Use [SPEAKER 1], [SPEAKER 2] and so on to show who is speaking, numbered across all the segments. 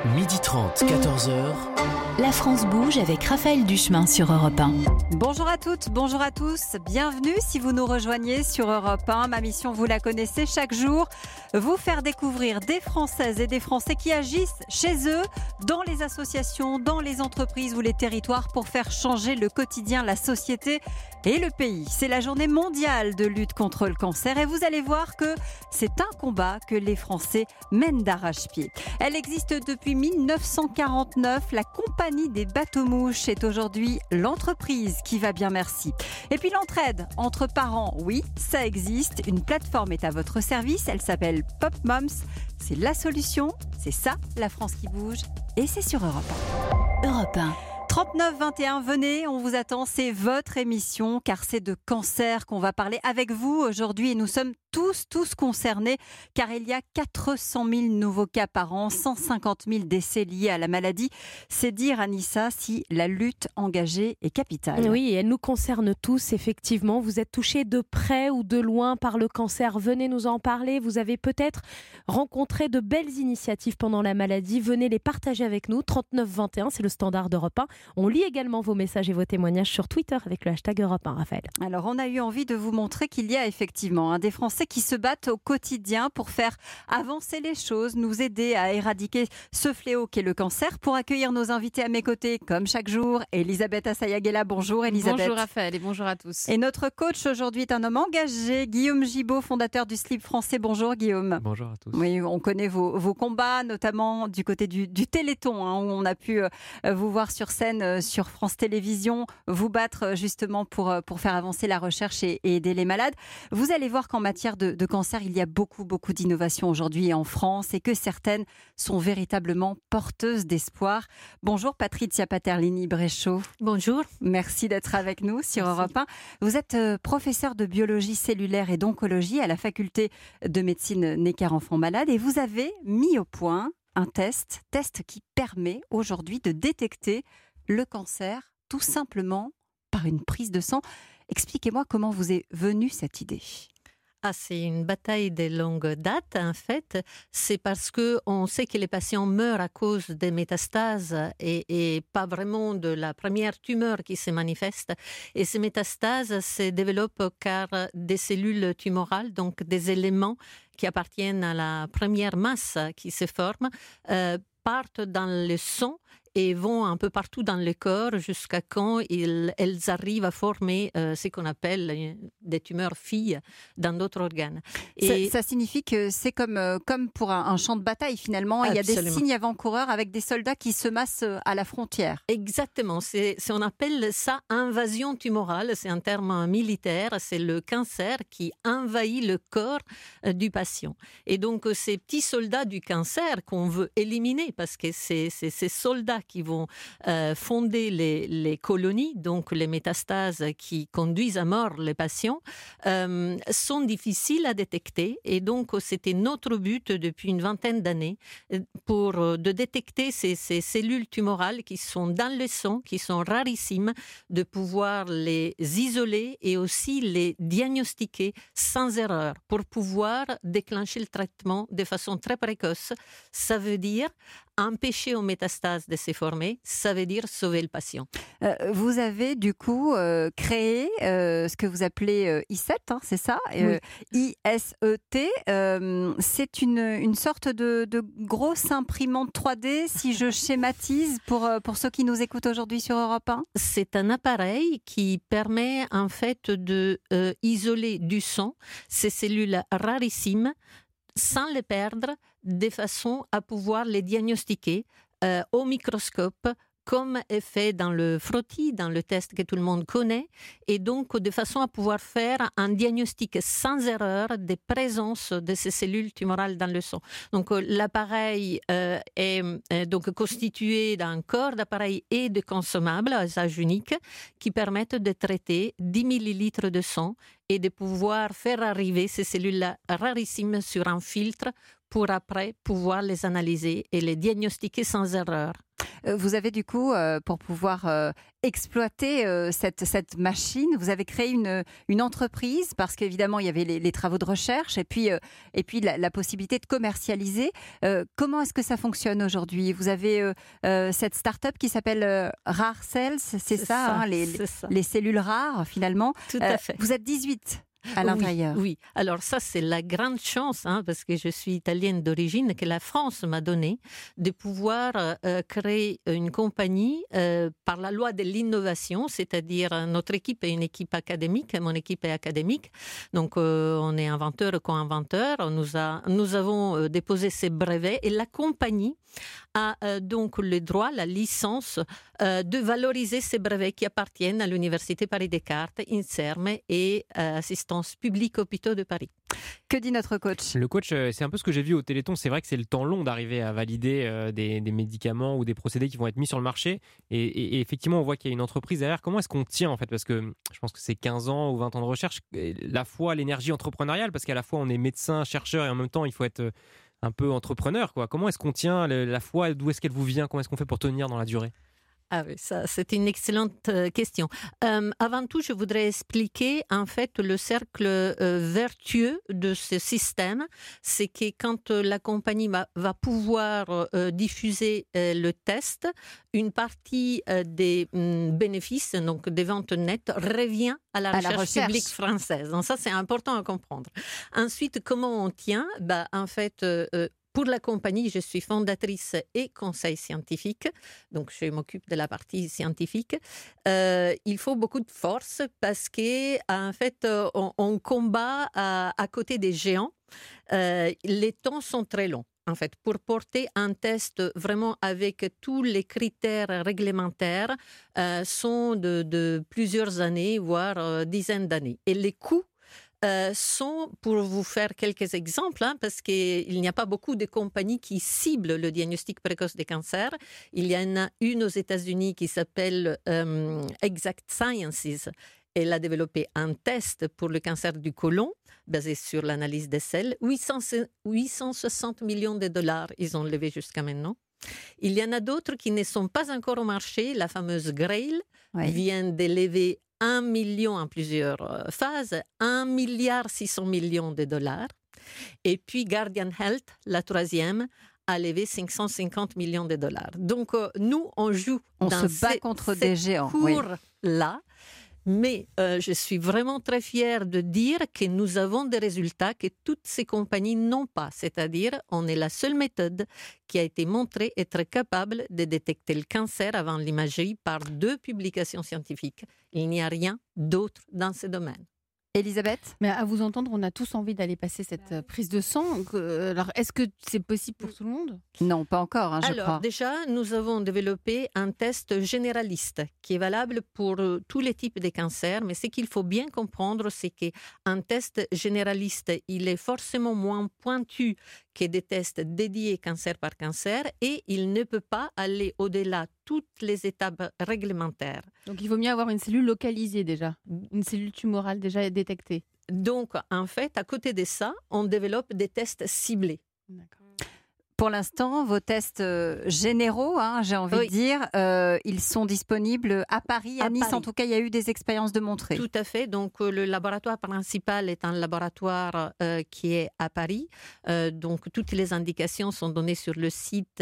[SPEAKER 1] 12h30, 14h.
[SPEAKER 2] La France bouge avec Raphaël Duchemin sur Europe 1.
[SPEAKER 3] Bonjour à toutes, bonjour à tous. Bienvenue si vous nous rejoignez sur Europe 1. Ma mission, vous la connaissez, chaque jour, vous faire découvrir des Françaises et des Français qui agissent chez eux, dans les associations, dans les entreprises ou les territoires pour faire changer le quotidien, la société et le pays. C'est la journée mondiale de lutte contre le cancer et vous allez voir que c'est un combat que les Français mènent d'arrache-pied. Elle existe depuis 1949. La compagnie des bateaux-mouches est aujourd'hui l'entreprise qui va bien, merci. Et puis l'entraide entre parents, oui, ça existe. Une plateforme est à votre service. Elle s'appelle Pop Moms. C'est la solution. C'est ça, la France qui bouge. Et c'est sur Europe 1.
[SPEAKER 2] Europe 1.
[SPEAKER 3] 39-21, venez, on vous attend, c'est votre émission car c'est de cancer qu'on va parler avec vous aujourd'hui et nous sommes tous concernés car il y a 400 000 nouveaux cas par an, 150 000 décès liés à la maladie. C'est dire, Anissa, si la lutte engagée est capitale.
[SPEAKER 4] Oui, et elle nous concerne tous, effectivement. Vous êtes touchés de près ou de loin par le cancer. Venez nous en parler. Vous avez peut-être rencontré de belles initiatives pendant la maladie. Venez les partager avec nous. 39-21, c'est le standard d'Europe 1. On lit également vos messages et vos témoignages sur Twitter avec le hashtag Europe 1, Raphaël.
[SPEAKER 3] Alors, on a eu envie de vous montrer qu'il y a effectivement des Français qui se battent au quotidien pour faire avancer les choses, nous aider à éradiquer ce fléau qu'est le cancer. Pour accueillir nos invités à mes côtés, comme chaque jour, Elisabeth Assayag-Ella. Bonjour Elisabeth.
[SPEAKER 5] Bonjour Raphaël et bonjour à tous.
[SPEAKER 3] Et notre coach aujourd'hui est un homme engagé, Guillaume Gibaud, fondateur du Slip français. Bonjour Guillaume.
[SPEAKER 6] Bonjour à tous.
[SPEAKER 3] Oui, on connaît vos combats, notamment du côté du Téléthon, où on a pu vous voir sur scène sur France Télévisions, vous battre justement pour faire avancer la recherche et aider les malades. Vous allez voir qu'en matière de cancer, il y a beaucoup d'innovations aujourd'hui en France et que certaines sont véritablement porteuses d'espoir. Bonjour Patrizia Paterlini-Bréchaud.
[SPEAKER 5] Bonjour.
[SPEAKER 3] Merci d'être avec nous sur Europe 1. Vous êtes professeur de biologie cellulaire et d'oncologie à la faculté de médecine Necker-Enfants Malades et vous avez mis au point un test qui permet aujourd'hui de détecter le cancer tout simplement par une prise de sang. Expliquez-moi comment vous est venue cette idée.
[SPEAKER 5] C'est une bataille de longue date, en fait. C'est parce qu'on sait que les patients meurent à cause des métastases et pas vraiment de la première tumeur qui se manifeste. Et ces métastases se développent car des cellules tumorales, donc des éléments qui appartiennent à la première masse qui se forme, partent dans le sang et vont un peu partout dans le corps jusqu'à quand elles arrivent à former ce qu'on appelle des tumeurs filles dans d'autres organes.
[SPEAKER 3] Et ça signifie que c'est comme pour un champ de bataille finalement. Il y a des signes avant-coureurs avec des soldats qui se massent à la frontière.
[SPEAKER 5] Exactement. On appelle ça invasion tumorale. C'est un terme militaire. C'est le cancer qui envahit le corps du patient. Et donc ces petits soldats du cancer qu'on veut éliminer parce que c'est ces soldats qui vont fonder les colonies, donc les métastases qui conduisent à mort les patients, sont difficiles à détecter. Et donc, c'était notre but depuis une vingtaine d'années de détecter ces cellules tumorales qui sont dans le sang, qui sont rarissimes, de pouvoir les isoler et aussi les diagnostiquer sans erreur pour pouvoir déclencher le traitement de façon très précoce. Ça veut dire empêcher aux métastases de se former, ça veut dire sauver le patient.
[SPEAKER 3] Vous avez du coup créé ce que vous appelez I7, c'est ça,
[SPEAKER 5] oui.
[SPEAKER 3] ISET. C'est une sorte de grosse imprimante 3D, si je schématise, pour ceux qui nous écoutent aujourd'hui sur Europe 1.
[SPEAKER 5] C'est un appareil qui permet en fait de isoler du sang ces cellules rarissimes sans les perdre, de façon à pouvoir les diagnostiquer au microscope, comme est fait dans le frottis, dans le test que tout le monde connaît, et donc de façon à pouvoir faire un diagnostic sans erreur des présences de ces cellules tumorales dans le sang. Donc l'appareil est donc constitué d'un corps d'appareil et de consommables à usage unique qui permettent de traiter 10 millilitres de sang et de pouvoir faire arriver ces cellules-là rarissimes sur un filtre pour après pouvoir les analyser et les diagnostiquer sans erreur.
[SPEAKER 3] Vous avez du coup, pour pouvoir exploiter cette machine, vous avez créé une entreprise parce qu'évidemment, il y avait les travaux de recherche et puis la possibilité de commercialiser. Comment est-ce que ça fonctionne aujourd'hui ? Vous avez cette start-up qui s'appelle Rare Cells, c'est ça, les cellules rares finalement.
[SPEAKER 5] Tout à fait.
[SPEAKER 3] Vous êtes 18 à l'intérieur.
[SPEAKER 5] Oui, alors ça c'est la grande chance, parce que je suis italienne d'origine, que la France m'a donné de pouvoir créer une compagnie par la loi de l'innovation, c'est-à-dire notre équipe est une équipe académique, mon équipe est académique, donc on est inventeur et co-inventeur, nous avons déposé ces brevets et la compagnie a donc le droit, la licence de valoriser ces brevets qui appartiennent à l'Université Paris-Descartes, INSERM et Assistance publique Hôpitaux de Paris.
[SPEAKER 3] Que dit notre coach ?
[SPEAKER 6] Le coach, c'est un peu ce que j'ai vu au Téléthon. C'est vrai que c'est le temps long d'arriver à valider des médicaments ou des procédés qui vont être mis sur le marché. Et effectivement, on voit qu'il y a une entreprise derrière. Comment est-ce qu'on tient en fait ? Parce que je pense que c'est 15 ans ou 20 ans de recherche. La fois, l'énergie entrepreneuriale, parce qu'à la fois on est médecin, chercheur et en même temps il faut être un peu entrepreneur, quoi. Comment est-ce qu'on tient la foi ? D'où est-ce qu'elle vous vient ? Comment est-ce qu'on fait pour tenir dans la durée ?
[SPEAKER 5] Ah oui, ça, c'est une excellente question. Avant tout, je voudrais expliquer en fait le cercle vertueux de ce système. C'est que quand la compagnie va pouvoir diffuser le test, une partie des bénéfices, donc des ventes nettes, revient à la recherche publique française. Donc ça, c'est important à comprendre. Ensuite, comment on tient ? En fait, pour la compagnie, je suis fondatrice et conseil scientifique, donc je m'occupe de la partie scientifique. Il faut beaucoup de force parce que en fait, on combat à côté des géants. Les temps sont très longs. En fait, pour porter un test vraiment avec tous les critères réglementaires, sont de plusieurs années, voire dizaines d'années. Et les coûts sont, pour vous faire quelques exemples, parce qu'il n'y a pas beaucoup de compagnies qui ciblent le diagnostic précoce des cancers. Il y en a une aux États-Unis qui s'appelle Exact Sciences. Elle a développé un test pour le cancer du côlon basé sur l'analyse des selles. 860 millions de dollars, ils ont levé jusqu'à maintenant. Il y en a d'autres qui ne sont pas encore au marché. La fameuse Grail vient de lever 1 million en plusieurs phases, 1,6 milliard de dollars. Et puis Guardian Health, la troisième, a levé 550 millions de dollars. Donc nous, on joue dans
[SPEAKER 3] se bat contre des géants.
[SPEAKER 5] Cours-là. Mais je suis vraiment très fière de dire que nous avons des résultats que toutes ces compagnies n'ont pas. C'est-à-dire, on est la seule méthode qui a été montrée être capable de détecter le cancer avant l'imagerie par 2 publications scientifiques. Il n'y a rien d'autre dans ce domaine.
[SPEAKER 3] Elisabeth ?
[SPEAKER 7] Mais à vous entendre, on a tous envie d'aller passer cette prise de sang. Alors, est-ce que c'est possible pour tout le monde ?
[SPEAKER 3] Non, pas encore, je crois.
[SPEAKER 5] Alors, déjà, nous avons développé un test généraliste qui est valable pour tous les types de cancers. Mais ce qu'il faut bien comprendre, c'est qu'un test généraliste, il est forcément moins pointu que des tests dédiés cancer par cancer et il ne peut pas aller au-delà de toutes les étapes réglementaires.
[SPEAKER 7] Donc, il vaut mieux avoir une cellule localisée déjà, une cellule tumorale déjà détectée.
[SPEAKER 5] Donc, en fait, à côté de ça, on développe des tests ciblés.
[SPEAKER 7] D'accord.
[SPEAKER 3] Pour l'instant, vos tests généraux, j'ai envie de dire, ils sont disponibles à Paris, à Nice. Paris. En tout cas, il y a eu des expériences de montrer.
[SPEAKER 5] Tout à fait. Donc, le laboratoire principal est un laboratoire qui est à Paris. Donc, toutes les indications sont données sur le site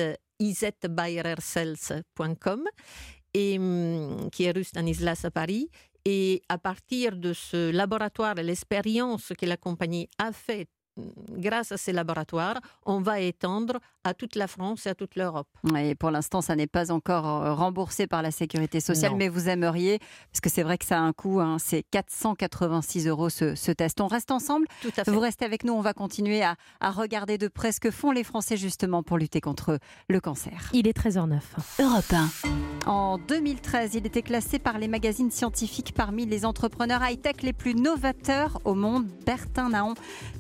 [SPEAKER 5] izetbayercells.com et qui est rue Stanislas à Paris. Et à partir de ce laboratoire et l'expérience que la compagnie a faite, grâce à ces laboratoires, on va étendre à toute la France et à toute l'Europe.
[SPEAKER 3] Et pour l'instant, ça n'est pas encore remboursé par la Sécurité sociale, mais vous aimeriez, parce que c'est vrai que ça a un coût, c'est 486 € ce test. On reste ensemble,
[SPEAKER 5] tout à fait.
[SPEAKER 3] Vous restez avec nous, on va continuer à regarder de près ce que font les Français justement pour lutter contre le cancer.
[SPEAKER 4] Il est 13h09.
[SPEAKER 2] Europe 1.
[SPEAKER 3] En 2013, il était classé par les magazines scientifiques parmi les entrepreneurs high-tech les plus novateurs au monde. Bertin Naon s'attaque au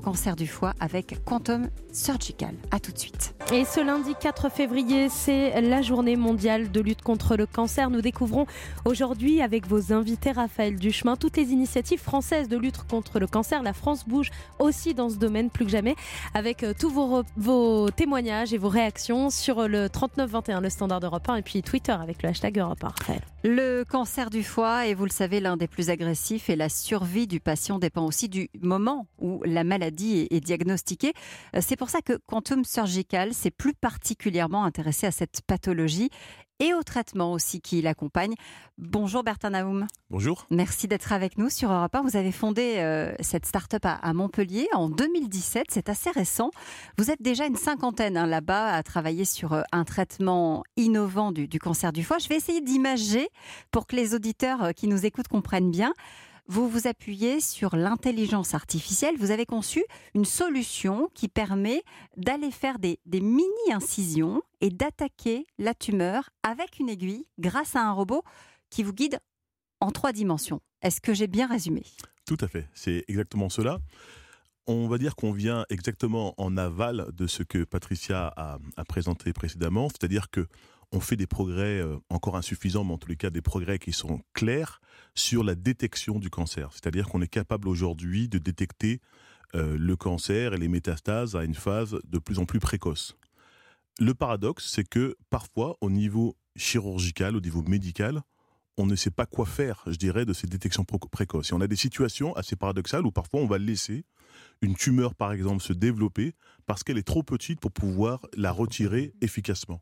[SPEAKER 3] cancer du foie avec Quantum Surgical. À tout de suite.
[SPEAKER 4] Et ce lundi 4 février, c'est la journée mondiale de lutte contre le cancer. Nous découvrons aujourd'hui avec vos invités Raphaël Duchemin toutes les initiatives françaises de lutte contre le cancer. La France bouge aussi dans ce domaine plus que jamais avec tous vos témoignages et vos réactions sur le 3921, le standard d'Europe 1 et puis Twitter avec le hashtag Europe 1. Raphaël.
[SPEAKER 3] Le cancer du foie est, vous le savez, l'un des plus agressifs et la survie du patient dépend aussi du moment où la maladie est diagnostiquée. C'est pour ça que Quantum Surgical s'est plus particulièrement intéressé à cette pathologie et au traitement aussi qui l'accompagne. Bonjour Bertin Naoum.
[SPEAKER 8] Bonjour.
[SPEAKER 3] Merci d'être avec nous sur Europe 1. Vous avez fondé cette start-up à Montpellier en 2017, c'est assez récent. Vous êtes déjà une cinquantaine là-bas à travailler sur un traitement innovant du cancer du foie. Je vais essayer d'imager pour que les auditeurs qui nous écoutent comprennent bien. Vous vous appuyez sur l'intelligence artificielle. Vous avez conçu une solution qui permet d'aller faire des mini-incisions et d'attaquer la tumeur avec une aiguille grâce à un robot qui vous guide en 3 dimensions. Est-ce que j'ai bien résumé ?
[SPEAKER 8] Tout à fait, c'est exactement cela. On va dire qu'on vient exactement en aval de ce que Patricia a présenté précédemment, c'est-à-dire que on fait des progrès encore insuffisants, mais en tous les cas des progrès qui sont clairs sur la détection du cancer. C'est-à-dire qu'on est capable aujourd'hui de détecter le cancer et les métastases à une phase de plus en plus précoce. Le paradoxe, c'est que parfois, au niveau chirurgical, au niveau médical, on ne sait pas quoi faire, je dirais, de ces détections précoces. Et on a des situations assez paradoxales où parfois on va laisser une tumeur, par exemple, se développer parce qu'elle est trop petite pour pouvoir la retirer efficacement.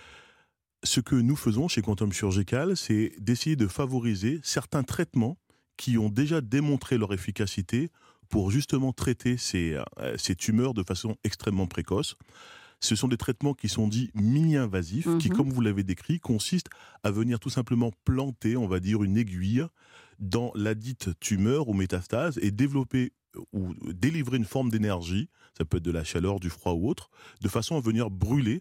[SPEAKER 8] Ce que nous faisons chez Quantum Surgical, c'est d'essayer de favoriser certains traitements qui ont déjà démontré leur efficacité pour justement traiter ces tumeurs de façon extrêmement précoce. Ce sont des traitements qui sont dits mini-invasifs, qui, comme vous l'avez décrit, consistent à venir tout simplement planter, on va dire, une aiguille dans la dite tumeur ou métastase et développer ou délivrer une forme d'énergie, ça peut être de la chaleur, du froid ou autre, de façon à venir brûler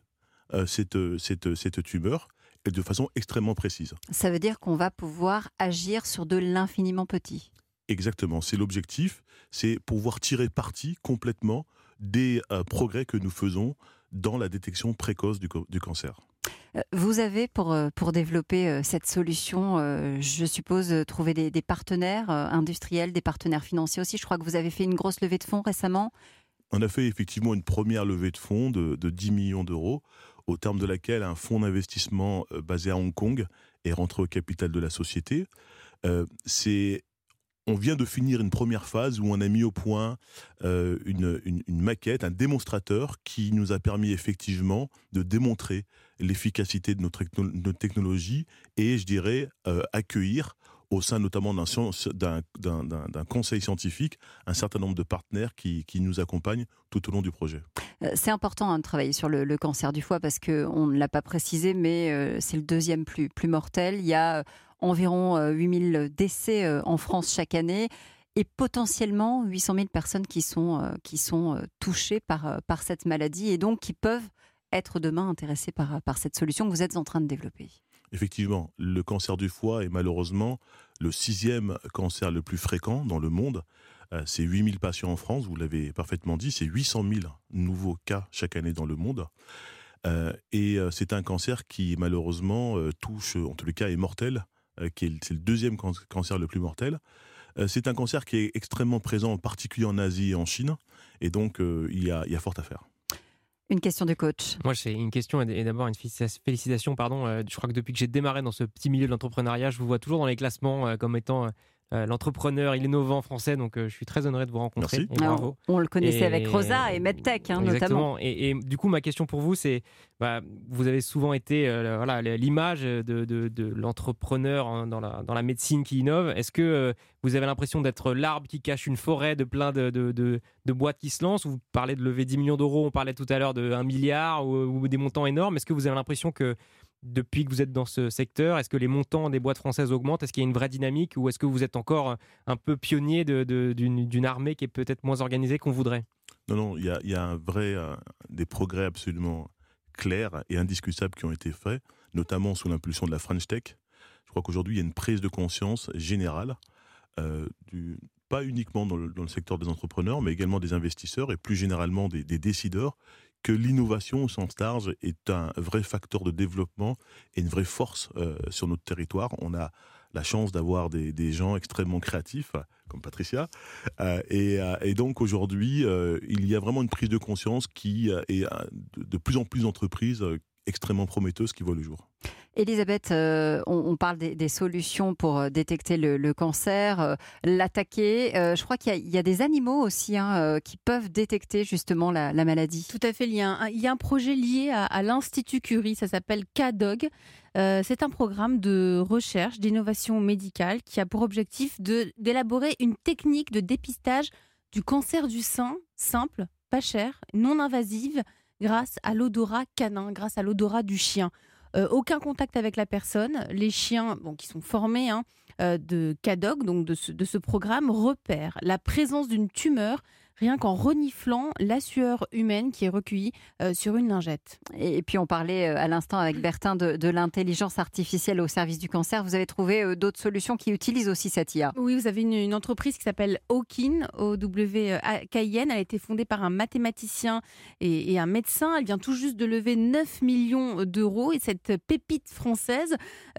[SPEAKER 8] cette tumeur et de façon extrêmement précise.
[SPEAKER 3] Ça veut dire qu'on va pouvoir agir sur de l'infiniment petit.
[SPEAKER 8] Exactement, c'est l'objectif, c'est pouvoir tirer parti complètement des progrès que nous faisons dans la détection précoce du cancer.
[SPEAKER 3] Vous avez, pour développer cette solution, je suppose, trouvé des partenaires industriels, des partenaires financiers aussi. Je crois que vous avez fait une grosse levée de fonds récemment.
[SPEAKER 8] On a fait effectivement une première levée de fonds de 10 millions d'euros, au terme de laquelle un fonds d'investissement basé à Hong Kong est rentré au capital de la société. On vient de finir une première phase où on a mis au point une maquette, un démonstrateur qui nous a permis effectivement de démontrer l'efficacité de notre technologie et, je dirais, accueillir au sein notamment d'un conseil scientifique un certain nombre de partenaires qui nous accompagnent tout au long du projet. C'est
[SPEAKER 3] important de travailler sur le cancer du foie parce qu'on ne l'a pas précisé, mais c'est le deuxième plus mortel. Il y a environ 8000 décès en France chaque année et potentiellement 800 000 personnes qui sont touchées par cette maladie et donc qui peuvent être demain intéressées par cette solution que vous êtes en train de développer.
[SPEAKER 8] Effectivement, le cancer du foie est malheureusement le 6e cancer le plus fréquent dans le monde. C'est 8000 patients en France, vous l'avez parfaitement dit, c'est 800 000 nouveaux cas chaque année dans le monde. Et c'est un cancer qui malheureusement touche, en tous les cas est mortel, c'est le 2e cancer le plus mortel. C'est un cancer qui est extrêmement présent, en particulier en Asie et en Chine, et donc il y a fort à faire.
[SPEAKER 3] Une question de coach.
[SPEAKER 6] Moi, c'est une question et d'abord une félicitation. Je crois que depuis que j'ai démarré dans ce petit milieu de l'entrepreneuriat, je vous vois toujours dans les classements comme étant l'entrepreneur innovant français. Donc, je suis très honoré de vous rencontrer.
[SPEAKER 8] Merci.
[SPEAKER 6] Et bravo.
[SPEAKER 3] On le connaissait avec Rosa et MedTech, notamment.
[SPEAKER 6] Et du coup, ma question pour vous, c'est vous avez souvent été l'image de l'entrepreneur dans la médecine qui innove. Est-ce que vous avez l'impression d'être l'arbre qui cache une forêt de plein de boîtes qui se lancent? Vous parlez de lever 10 millions d'euros, on parlait tout à l'heure de 1 milliard ou des montants énormes. Est-ce que vous avez l'impression que depuis que vous êtes dans ce secteur, est-ce que les montants des boîtes françaises augmentent? Est-ce qu'il y a une vraie dynamique ou est-ce que vous êtes encore un peu pionnier d'une armée qui est peut-être moins organisée qu'on voudrait?
[SPEAKER 8] Non, il y a des progrès absolument clairs et indiscutables qui ont été faits, notamment sous l'impulsion de la French Tech. Je crois qu'aujourd'hui, il y a une prise de conscience générale, pas uniquement dans le secteur des entrepreneurs, mais également des investisseurs et plus généralement des décideurs, que l'innovation au sens large est un vrai facteur de développement et une vraie force sur notre territoire. On a la chance d'avoir des gens extrêmement créatifs, comme Patricia. Et donc aujourd'hui, il y a vraiment une prise de conscience qui est de plus en plus d'entreprises extrêmement prometteuses qui voient le jour.
[SPEAKER 3] Elisabeth, on parle des solutions pour détecter le cancer, l'attaquer. Je crois qu'il y a des animaux aussi qui peuvent détecter justement la maladie.
[SPEAKER 7] Tout à fait. Il y a un projet lié à l'Institut Curie, ça s'appelle KDOG. C'est un programme de recherche, d'innovation médicale qui a pour objectif d'élaborer une technique de dépistage du cancer du sein simple, pas cher, non invasive, grâce à l'odorat canin, grâce à l'odorat du chien. Aucun contact avec la personne. Les chiens qui sont formés de KDOG, donc de ce programme, repèrent la présence d'une tumeur rien qu'en reniflant la sueur humaine qui est recueillie sur une lingette.
[SPEAKER 3] Et puis on parlait à l'instant avec Bertin de l'intelligence artificielle au service du cancer. Vous avez trouvé d'autres solutions qui utilisent aussi cette IA?
[SPEAKER 7] Oui, vous avez une entreprise qui s'appelle Owkin, O-W-K-I-N. Elle a été fondée par un mathématicien et un médecin. Elle vient tout juste de lever 9 millions d'euros. Et cette pépite française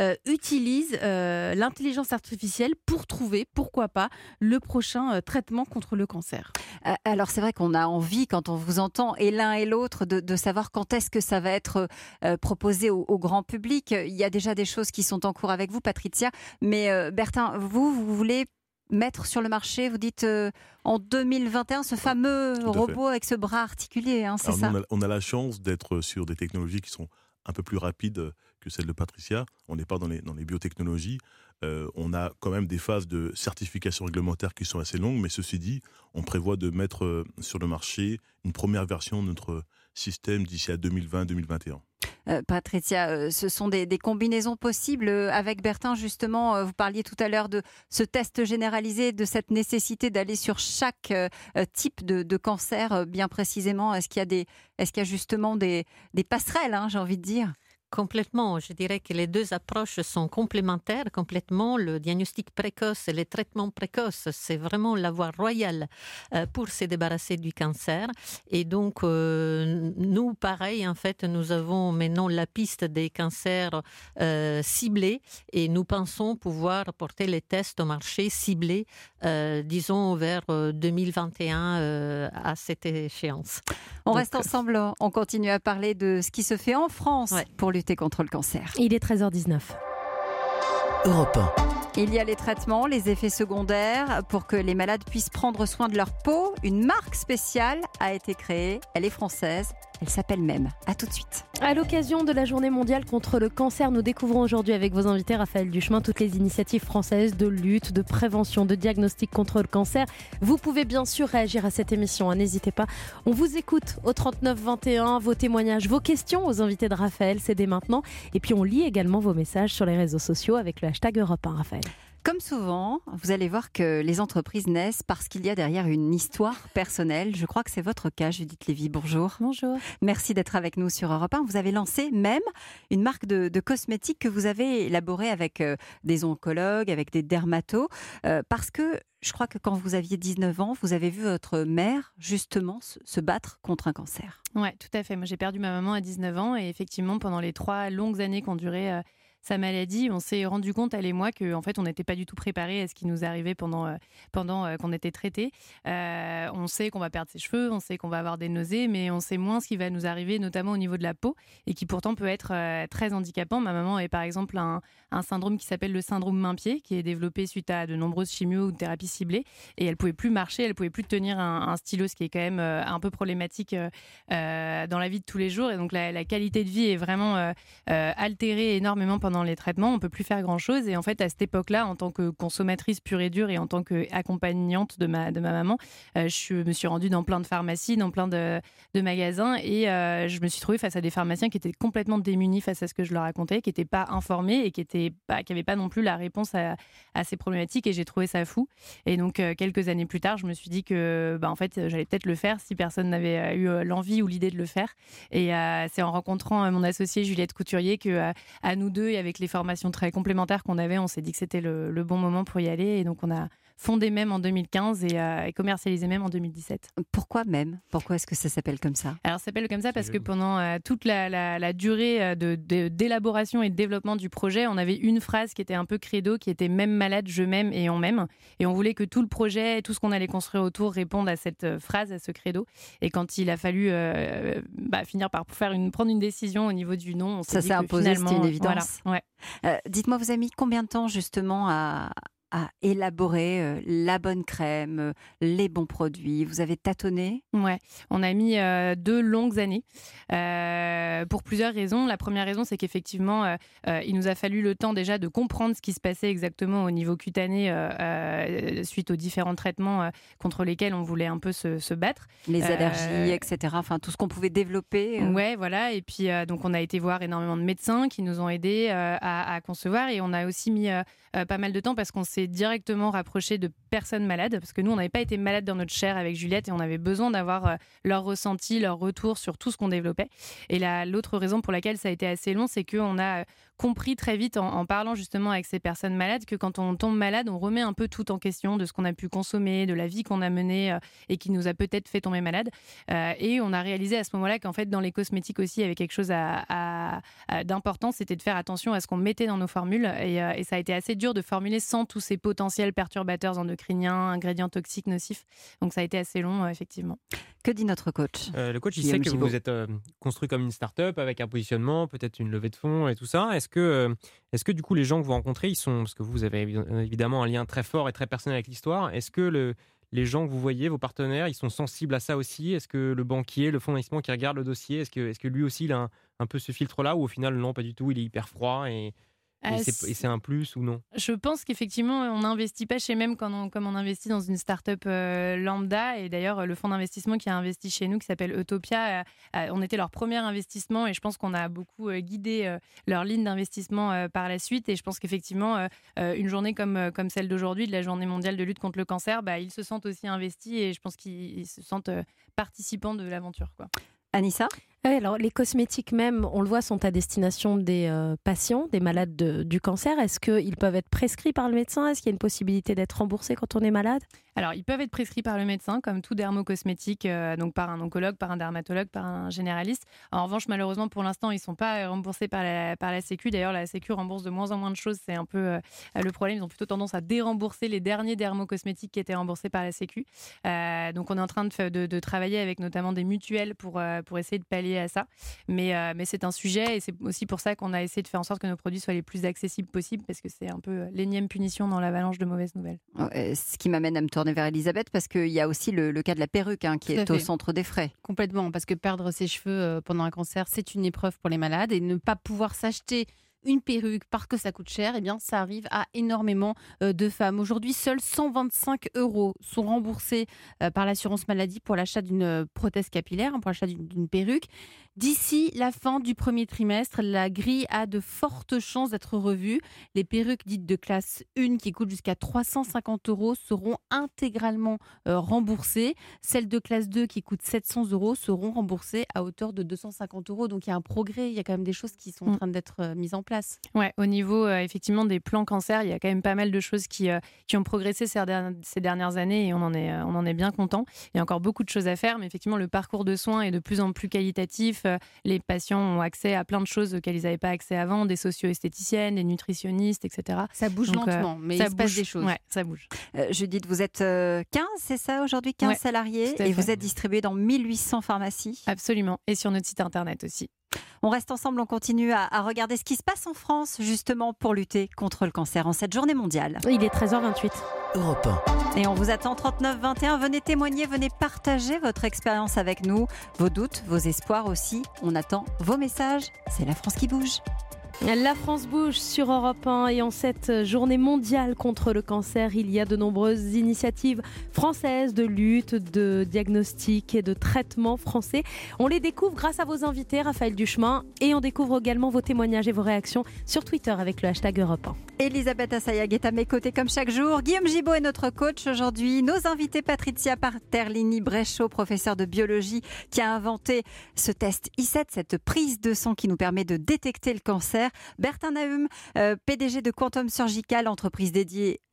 [SPEAKER 7] utilise l'intelligence artificielle pour trouver, pourquoi pas, le prochain traitement contre le cancer.
[SPEAKER 3] Alors c'est vrai qu'on a envie, quand on vous entend, et l'un et l'autre, de savoir quand est-ce que ça va être proposé au grand public. Il y a déjà des choses qui sont en cours avec vous, Patricia. Mais Bertin, vous voulez mettre sur le marché, vous dites en 2021, ce fameux robot avec ce bras articulé, c'est ça?
[SPEAKER 8] On a la chance d'être sur des technologies qui sont un peu plus rapides que celles de Patricia. On n'est pas dans les biotechnologies. On a quand même des phases de certification réglementaire qui sont assez longues, mais ceci dit, on prévoit de mettre sur le marché une première version de notre système d'ici à 2020-2021.
[SPEAKER 3] Patricia, ce sont des combinaisons possibles avec Bertin, justement. Vous parliez tout à l'heure de ce test généralisé, de cette nécessité d'aller sur chaque type de cancer bien précisément. Est-ce qu'il y a justement des passerelles, j'ai envie de dire?
[SPEAKER 5] Complètement. Je dirais que les deux approches sont complémentaires complètement. Le diagnostic précoce et les traitements précoces, c'est vraiment la voie royale pour se débarrasser du cancer. Et donc, nous, pareil, en fait, nous avons maintenant la piste des cancers ciblés et nous pensons pouvoir porter les tests au marché ciblés, disons, vers 2021 à cette échéance.
[SPEAKER 3] On reste ensemble, on continue à parler de ce qui se fait en France pour lutter contre le cancer.
[SPEAKER 4] Il est 13h19.
[SPEAKER 1] Europe 1.
[SPEAKER 3] Il y a les traitements, les effets secondaires. Pour que les malades puissent prendre soin de leur peau, une marque spéciale a été créée. Elle est française. Elle s'appelle Même. À tout de suite.
[SPEAKER 4] À l'occasion de la Journée mondiale contre le cancer, nous découvrons aujourd'hui avec vos invités, Raphaël Duchemin, toutes les initiatives françaises de lutte, de prévention, de diagnostic contre le cancer. Vous pouvez bien sûr réagir à cette émission, n'hésitez pas. On vous écoute au 39 21, vos témoignages, vos questions aux invités de Raphaël, c'est dès maintenant. Et puis on lit également vos messages sur les réseaux sociaux avec le hashtag Europe 1, Raphaël.
[SPEAKER 3] Comme souvent, vous allez voir que les entreprises naissent parce qu'il y a derrière une histoire personnelle. Je crois que c'est votre cas, Judith Lévy. Bonjour.
[SPEAKER 7] Bonjour.
[SPEAKER 3] Merci d'être avec nous sur Europe 1. Vous avez lancé Même, une marque de cosmétiques que vous avez élaborée avec des oncologues, avec des dermatos, parce que je crois que quand vous aviez 19 ans, vous avez vu votre mère justement se battre contre un cancer.
[SPEAKER 7] Oui, tout à fait. Moi, j'ai perdu ma maman à 19 ans et effectivement, pendant les 3 longues années qu'ont duré sa maladie, on s'est rendu compte, elle et moi, qu'en fait, on n'était pas du tout préparés à ce qui nous arrivait pendant qu'on était traités. On sait qu'on va perdre ses cheveux, on sait qu'on va avoir des nausées, mais on sait moins ce qui va nous arriver, notamment au niveau de la peau, et qui pourtant peut être très handicapant. Ma maman avait par exemple un syndrome qui s'appelle le syndrome main-pied, qui est développé suite à de nombreuses chimios ou de thérapies ciblées, et elle pouvait plus marcher, elle pouvait plus tenir un stylo, ce qui est quand même un peu problématique dans la vie de tous les jours. Et donc la qualité de vie est vraiment altérée énormément pendant les traitements, on peut plus faire grand chose. Et en fait, à cette époque-là, en tant que consommatrice pure et dure et en tant qu'accompagnante de ma maman, je me suis rendue dans plein de pharmacies, dans plein de magasins, et je me suis trouvée face à des pharmaciens qui étaient complètement démunis face à ce que je leur racontais, qui n'étaient pas informés et qui n'avaient pas non plus la réponse à ces problématiques, et j'ai trouvé ça fou. Et donc quelques années plus tard, je me suis dit que en fait, j'allais peut-être le faire si personne n'avait eu l'envie ou l'idée de le faire. Et c'est en rencontrant mon associée Juliette Couturier que à nous deux, et avec les formations très complémentaires qu'on avait, on s'est dit que c'était le bon moment pour y aller, et donc on a fondé même en 2015 et commercialisé même en 2017.
[SPEAKER 3] Pourquoi même ? Pourquoi est-ce que ça s'appelle comme ça ?
[SPEAKER 7] Alors, ça s'appelle comme ça parce que pendant toute la durée d'élaboration et de développement du projet, on avait une phrase qui était un peu credo, qui était « même malade, je m'aime et on m'aime ». Et on voulait que tout le projet, tout ce qu'on allait construire autour réponde à cette phrase, à ce credo. Et quand il a fallu finir par prendre une décision au niveau du nom, on s'est dit
[SPEAKER 3] s'est
[SPEAKER 7] que
[SPEAKER 3] imposé,
[SPEAKER 7] finalement,
[SPEAKER 3] c'était une évidence.
[SPEAKER 7] Voilà, ouais.
[SPEAKER 3] Dites-moi, vous avez mis combien de temps justement à élaborer la bonne crème, les bons produits ? Vous avez tâtonné ?
[SPEAKER 7] Ouais, on a mis 2 longues années pour plusieurs raisons. La première raison, c'est qu'effectivement, il nous a fallu le temps déjà de comprendre ce qui se passait exactement au niveau cutané suite aux différents traitements contre lesquels on voulait un peu se battre.
[SPEAKER 3] Les allergies, etc. Enfin, tout ce qu'on pouvait développer.
[SPEAKER 7] Ouais, voilà. Et puis, donc, on a été voir énormément de médecins qui nous ont aidés à concevoir. Et on a aussi mis pas mal de temps parce qu'on s'est directement rapproché de personnes malades. Parce que nous, on n'avait pas été malades dans notre chair avec Juliette et on avait besoin d'avoir leur ressenti, leur retour sur tout ce qu'on développait. Et l'autre raison pour laquelle ça a été assez long, c'est qu'on a compris très vite en parlant justement avec ces personnes malades que quand on tombe malade, on remet un peu tout en question de ce qu'on a pu consommer, de la vie qu'on a menée et qui nous a peut-être fait tomber malade. Et on a réalisé à ce moment-là qu'en fait, dans les cosmétiques aussi, il y avait quelque chose d'important, c'était de faire attention à ce qu'on mettait dans nos formules. Et ça a été assez dur de formuler sans tous ces potentiels perturbateurs endocriniens, ingrédients toxiques, nocifs. Donc ça a été assez long, effectivement.
[SPEAKER 3] Que dit notre coach ?
[SPEAKER 6] Le coach, il
[SPEAKER 3] Guillaume
[SPEAKER 6] sait que
[SPEAKER 3] Gibaud.
[SPEAKER 6] vous êtes construit comme une start-up avec un positionnement, peut-être une levée de fonds et tout ça. Est-ce que du coup, les gens que vous rencontrez, parce que vous avez évidemment un lien très fort et très personnel avec l'histoire, est-ce que les gens que vous voyez, vos partenaires, ils sont sensibles à ça aussi ? Est-ce que le banquier, le fonds d'investissement qui regarde le dossier, est-ce que lui aussi, il a un peu ce filtre-là ou au final, non, pas du tout, il est hyper froid et c'est un plus ou non ?
[SPEAKER 7] Je pense qu'effectivement, on n'investit pas chez même comme on investit dans une start-up lambda. Et d'ailleurs, le fonds d'investissement qui a investi chez nous, qui s'appelle Utopia, on était leur premier investissement et je pense qu'on a beaucoup guidé leur ligne d'investissement par la suite. Et je pense qu'effectivement, une journée comme celle d'aujourd'hui, de la journée mondiale de lutte contre le cancer, ils se sentent aussi investis et je pense qu'ils se sentent participants de l'aventure, quoi.
[SPEAKER 3] Anissa ?
[SPEAKER 4] Alors, les cosmétiques même, on le voit, sont à destination des patients, des malades du cancer. Est-ce qu'ils peuvent être prescrits par le médecin ? Est-ce qu'il y a une possibilité d'être remboursé quand on est malade ?
[SPEAKER 7] Alors, ils peuvent être prescrits par le médecin, comme tout dermocosmétique, donc par un oncologue, par un dermatologue, par un généraliste. En revanche, malheureusement, pour l'instant, ils ne sont pas remboursés par la Sécu. D'ailleurs, la Sécu rembourse de moins en moins de choses. C'est un peu le problème. Ils ont plutôt tendance à dérembourser les derniers dermocosmétiques qui étaient remboursés par la Sécu. Donc, on est en train de travailler avec notamment des mutuelles pour essayer de pallier à ça. Mais c'est un sujet et c'est aussi pour ça qu'on a essayé de faire en sorte que nos produits soient les plus accessibles possibles parce que c'est un peu l'énième punition dans l'avalanche de mauvaises nouvelles.
[SPEAKER 3] Ce qui m'amène à me tourner vers Elisabeth parce qu'il y a aussi le cas de la perruque qui est au centre des frais.
[SPEAKER 9] Complètement, parce que perdre ses cheveux pendant un cancer, c'est une épreuve pour les malades et ne pas pouvoir s'acheter une perruque parce que ça coûte cher, eh bien, ça arrive à énormément de femmes. Aujourd'hui, seuls 125 € sont remboursés par l'assurance maladie pour l'achat d'une prothèse capillaire, pour l'achat d'une perruque. D'ici la fin du premier trimestre, la grille a de fortes chances d'être revue. Les perruques dites de classe 1 qui coûtent jusqu'à 350 € seront intégralement remboursées. Celles de classe 2 qui coûtent 700 € seront remboursées à hauteur de 250 €. Donc il y a un progrès, il y a quand même des choses qui sont en train d'être mises en place.
[SPEAKER 7] Ouais, au niveau effectivement des plans cancer, il y a quand même pas mal de choses qui ont progressé ces dernières années et on en est bien content. Il y a encore beaucoup de choses à faire, mais effectivement le parcours de soins est de plus en plus qualitatif. Les patients ont accès à plein de choses auxquelles ils n'avaient pas accès avant, des socio-esthéticiennes, des nutritionnistes, etc.
[SPEAKER 9] Ça bouge lentement, mais il se passe des choses.
[SPEAKER 7] Ouais, ça bouge.
[SPEAKER 3] Judith, vous êtes 15, c'est ça aujourd'hui, 15 salariés et vous êtes distribués dans 1800 pharmacies.
[SPEAKER 7] Absolument, et sur notre site internet aussi.
[SPEAKER 3] On reste ensemble, on continue à regarder ce qui se passe en France justement pour lutter contre le cancer en cette journée mondiale.
[SPEAKER 4] Il est 13h28.
[SPEAKER 1] Europe 1.
[SPEAKER 3] Et on vous attend 39 21. Venez témoigner, venez partager votre expérience avec nous, vos doutes, vos espoirs aussi. On attend vos messages. C'est la France qui bouge.
[SPEAKER 4] La France bouge sur Europe 1 et en cette journée mondiale contre le cancer, il y a de nombreuses initiatives françaises de lutte, de diagnostic et de traitement français. On les découvre grâce à vos invités, Raphaël Duchemin, et on découvre également vos témoignages et vos réactions sur Twitter avec le hashtag Europe 1.
[SPEAKER 3] Elisabeth Assayag est à mes côtés comme chaque jour. Guillaume Gibaud est notre coach aujourd'hui. Nos invités, Patricia Parterlini-Bréchot, professeure de biologie, qui a inventé ce test I7, cette prise de sang qui nous permet de détecter le cancer. Bertin Nahum, PDG de Quantum Surgical, entreprise dédiée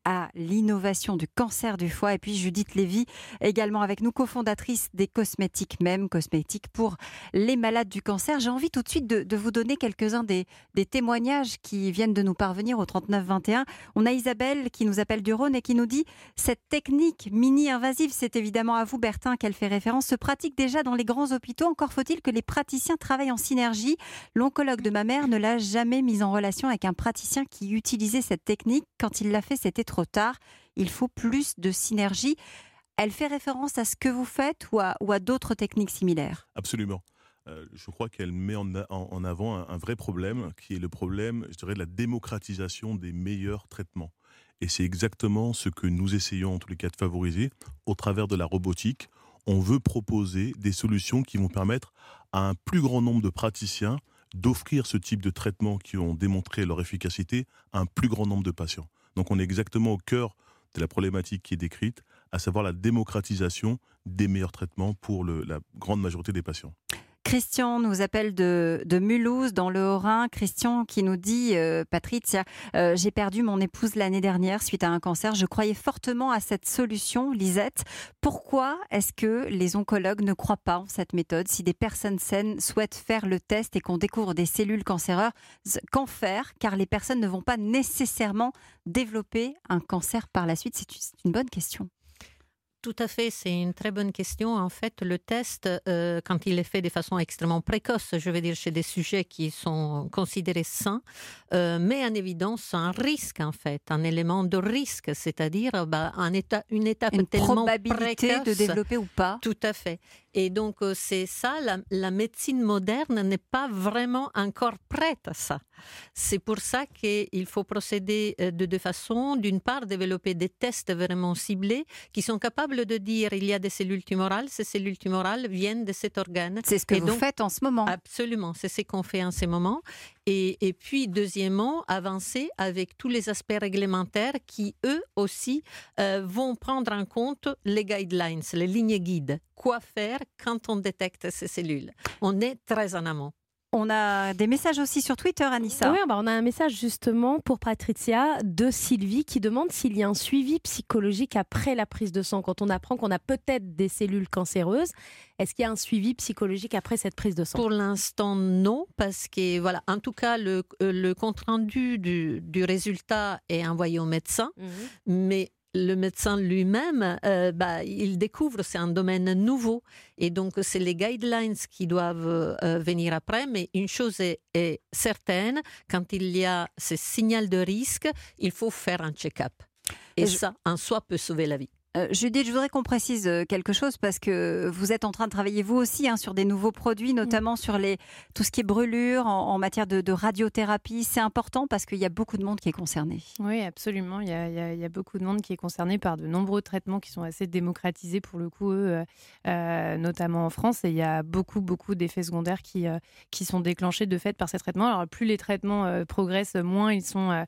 [SPEAKER 3] à l'innovation du cancer du foie. Et puis Judith Lévy, également avec nous, cofondatrice des cosmétiques MEM, cosmétiques pour les malades du cancer. J'ai envie tout de suite de vous donner quelques-uns des témoignages qui viennent de nous parvenir au 3921. On a Isabelle qui nous appelle du Rhône et qui nous dit « Cette technique mini-invasive, c'est évidemment à vous Bertin qu'elle fait référence, se pratique déjà dans les grands hôpitaux. Encore faut-il que les praticiens travaillent en synergie. L'oncologue de ma mère ne l'a jamais mise en relation avec un praticien qui utilisait cette technique. Quand il l'a fait, c'était trop tard. Il faut plus de synergie. » Elle fait référence à ce que vous faites ou à d'autres techniques similaires?
[SPEAKER 8] Absolument. Je crois qu'elle met en avant un vrai problème, qui est le problème, je dirais, de la démocratisation des meilleurs traitements. Et c'est exactement ce que nous essayons en tous les cas de favoriser au travers de la robotique. On veut proposer des solutions qui vont permettre à un plus grand nombre de praticiens d'offrir ce type de traitements qui ont démontré leur efficacité à un plus grand nombre de patients. Donc on est exactement au cœur de la problématique qui est décrite, à savoir la démocratisation des meilleurs traitements pour la grande majorité des patients.
[SPEAKER 3] Christian nous appelle de Mulhouse, dans le Haut-Rhin. Christian qui nous dit « Patricia, j'ai perdu mon épouse l'année dernière suite à un cancer. Je croyais fortement à cette solution, Lisette. Pourquoi est-ce que les oncologues ne croient pas en cette méthode? Si des personnes saines souhaitent faire le test et qu'on découvre des cellules cancéreuses, qu'en faire? Car les personnes ne vont pas nécessairement développer un cancer par la suite. » C'est une bonne question.
[SPEAKER 5] Tout à fait, c'est une très bonne question. En fait, le test, quand il est fait de façon extrêmement précoce, je veux dire chez des sujets qui sont considérés sains, met en évidence un risque, en fait, un élément de risque, c'est-à-dire une étape
[SPEAKER 3] une
[SPEAKER 5] tellement
[SPEAKER 3] probabilité
[SPEAKER 5] précoce
[SPEAKER 3] de développer ou pas.
[SPEAKER 5] Tout à fait. Et donc, c'est ça, la médecine moderne n'est pas vraiment encore prête à ça. C'est pour ça qu'il faut procéder de deux façons. D'une part, développer des tests vraiment ciblés qui sont capables de dire il y a des cellules tumorales, ces cellules tumorales viennent de cet organe.
[SPEAKER 3] C'est ce que vous faites en ce moment.
[SPEAKER 5] Absolument, c'est ce qu'on fait en ce moment. Et puis, deuxièmement, avancer avec tous les aspects réglementaires qui, eux aussi, vont prendre en compte les guidelines, les lignes guides. Quoi faire quand on détecte ces cellules? On est très en amont.
[SPEAKER 3] On a des messages aussi sur Twitter, Anissa.
[SPEAKER 4] Oui, on a un message justement pour Patricia de Sylvie qui demande s'il y a un suivi psychologique après la prise de sang. Quand on apprend qu'on a peut-être des cellules cancéreuses, est-ce qu'il y a un suivi psychologique après cette prise de sang?
[SPEAKER 5] Pour l'instant, non, parce que voilà, en tout cas, le compte-rendu du résultat est envoyé au médecin, mais le médecin lui-même, il découvre, c'est un domaine nouveau. Et donc, c'est les guidelines qui doivent venir après. Mais une chose est certaine, quand il y a ce signal de risque, il faut faire un check-up. Et ça, en soi, peut sauver la vie.
[SPEAKER 3] Judith, je voudrais qu'on précise quelque chose parce que vous êtes en train de travailler vous aussi sur des nouveaux produits, notamment sur tout ce qui est brûlure en matière de radiothérapie. C'est important parce qu'il y a beaucoup de monde qui est concerné.
[SPEAKER 7] Oui, absolument. Il y a beaucoup de monde qui est concerné par de nombreux traitements qui sont assez démocratisés pour le coup, notamment en France. Et il y a beaucoup d'effets secondaires qui sont déclenchés de fait par ces traitements. Alors plus les traitements progressent, moins ils sont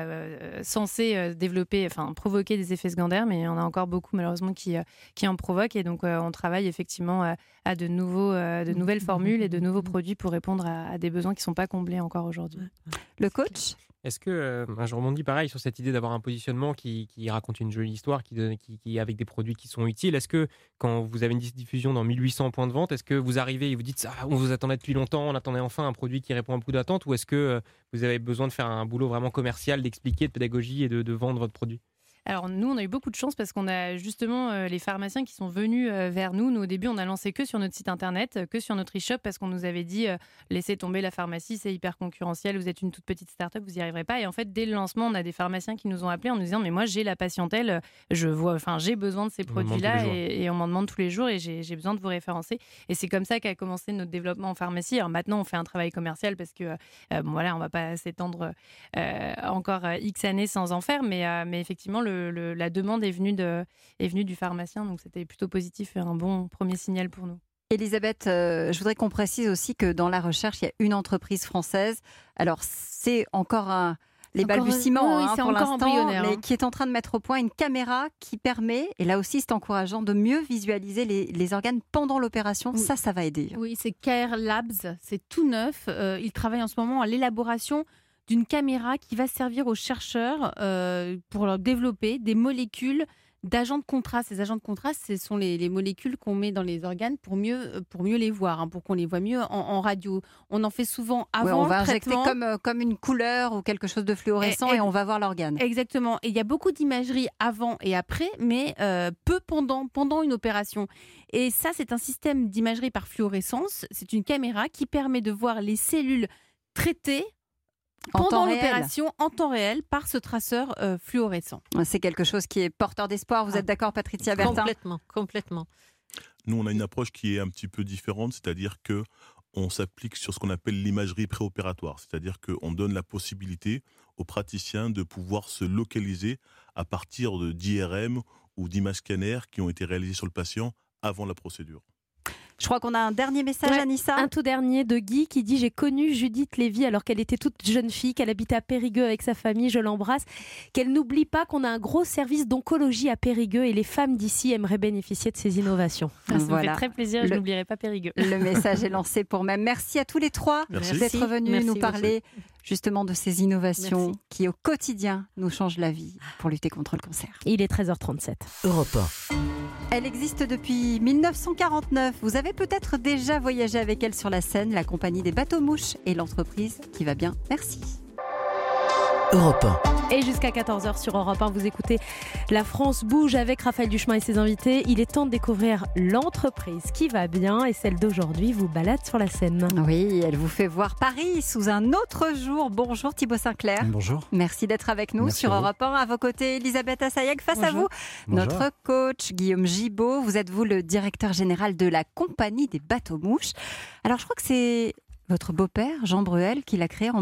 [SPEAKER 7] censés provoquer des effets secondaires, mais il y en a encore beaucoup malheureusement qui en provoquent. Et donc on travaille effectivement à de nouvelles formules et de nouveaux produits pour répondre à des besoins qui ne sont pas comblés encore aujourd'hui.
[SPEAKER 3] Le coach ?
[SPEAKER 6] Est-ce que, je rebondis pareil sur cette idée d'avoir un positionnement qui raconte une jolie histoire, qui avec des produits qui sont utiles. Est-ce que quand vous avez une diffusion dans 1800 points de vente, est-ce que vous arrivez et vous dites on vous attendait depuis longtemps, on attendait enfin un produit qui répond à beaucoup d'attentes, ou est-ce que vous avez besoin de faire un boulot vraiment commercial, d'expliquer, de pédagogie et de vendre votre produit ?
[SPEAKER 7] Alors nous, on a eu beaucoup de chance parce qu'on a justement les pharmaciens qui sont venus vers nous. Nous, au début, on a lancé que sur notre site internet, que sur notre e-shop parce qu'on nous avait dit laissez tomber la pharmacie, c'est hyper concurrentiel, vous êtes une toute petite start-up, vous n'y arriverez pas. Et en fait, dès le lancement, on a des pharmaciens qui nous ont appelés en nous disant mais moi, j'ai la patientèle, j'ai besoin de ces produits-là et on m'en demande tous les jours et j'ai besoin de vous référencer. Et c'est comme ça qu'a commencé notre développement en pharmacie. Alors maintenant, on fait un travail commercial parce que on ne va pas s'étendre encore X années sans en faire, mais effectivement, la demande est venue du pharmacien, donc c'était plutôt positif et un bon premier signal pour nous.
[SPEAKER 3] Elisabeth, je voudrais qu'on précise aussi que dans la recherche, il y a une entreprise française. Alors, c'est encore les balbutiements
[SPEAKER 9] c'est
[SPEAKER 3] pour
[SPEAKER 9] encore
[SPEAKER 3] l'instant,
[SPEAKER 9] embryonnaire,
[SPEAKER 3] mais qui est en train de mettre au point une caméra qui permet, et là aussi c'est encourageant, de mieux visualiser les organes pendant l'opération.
[SPEAKER 9] Oui.
[SPEAKER 3] Ça va aider.
[SPEAKER 9] Oui, c'est Care Labs, c'est tout neuf. Ils travaillent en ce moment à l'élaboration d'une caméra qui va servir aux chercheurs pour leur développer des molécules d'agents de contraste. Ces agents de contraste, ce sont les molécules qu'on met dans les organes pour mieux les voir, pour qu'on les voit mieux en radio. On en fait souvent avant
[SPEAKER 3] on va
[SPEAKER 9] le traitement.
[SPEAKER 3] injecter comme une couleur ou quelque chose de fluorescent et on va voir l'organe.
[SPEAKER 9] Exactement. Et il y a beaucoup d'imagerie avant et après, mais peu pendant une opération. Et ça, c'est un système d'imagerie par fluorescence. C'est une caméra qui permet de voir les cellules traitées pendant l'opération en temps réel par ce traceur fluorescent.
[SPEAKER 3] C'est quelque chose qui est porteur d'espoir. Vous êtes d'accord, Patricia Bertin ?
[SPEAKER 5] Complètement.
[SPEAKER 8] Nous, on a une approche qui est un petit peu différente, c'est-à-dire que on s'applique sur ce qu'on appelle l'imagerie préopératoire, c'est-à-dire qu'on donne la possibilité aux praticiens de pouvoir se localiser à partir d'IRM ou d'images scanners qui ont été réalisées sur le patient avant la procédure.
[SPEAKER 3] Je crois qu'on a un dernier message, Anissa.
[SPEAKER 4] Un tout dernier de Guy qui dit « J'ai connu Judith Lévy alors qu'elle était toute jeune fille, qu'elle habitait à Périgueux avec sa famille, je l'embrasse, qu'elle n'oublie pas qu'on a un gros service d'oncologie à Périgueux et les femmes d'ici aimeraient bénéficier de ces innovations. »
[SPEAKER 7] Ça me fait très plaisir, je n'oublierai pas Périgueux.
[SPEAKER 3] Le message est lancé pour même. Merci à tous les trois d'être venus nous parler justement de ces innovations qui au quotidien nous changent la vie pour lutter contre le cancer.
[SPEAKER 4] Il est 13h37.
[SPEAKER 1] Europe 1.
[SPEAKER 3] Elle existe depuis 1949. Vous avez peut-être déjà voyagé avec elle sur la Seine, la compagnie des bateaux-mouches et l'entreprise qui va bien. Merci.
[SPEAKER 1] Europe 1.
[SPEAKER 4] Et jusqu'à 14h sur Europe 1, vous écoutez La France bouge avec Raphaël Duchemin et ses invités. Il est temps de découvrir l'entreprise qui va bien et celle d'aujourd'hui vous balade sur la Seine.
[SPEAKER 3] Oui, elle vous fait voir Paris sous un autre jour. Bonjour Thibaut Sinclair.
[SPEAKER 10] Bonjour.
[SPEAKER 3] Merci d'être avec nous sur Europe 1. À vos côtés, Elisabeth Assayag. Face à vous, notre coach Guillaume Gibaud. Vous êtes le directeur général de la compagnie des bateaux-mouches. Alors je crois que c'est votre beau-père, Jean Bruel, qui l'a créé en